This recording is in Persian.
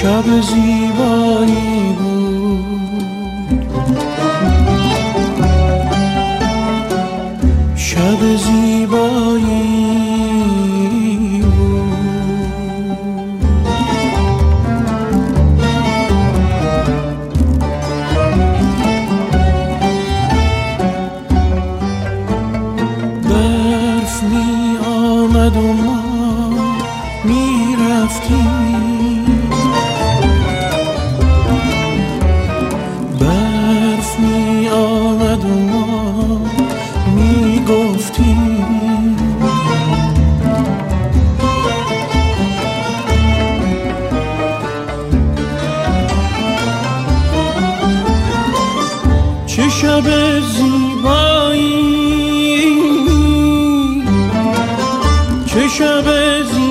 شب زیبایی بود، شب زیبایی بود. برف می آمد و ما می رفتیم، برف می آمد و ما می گفتیم چه شب زیبایی، چه شب زیبایی.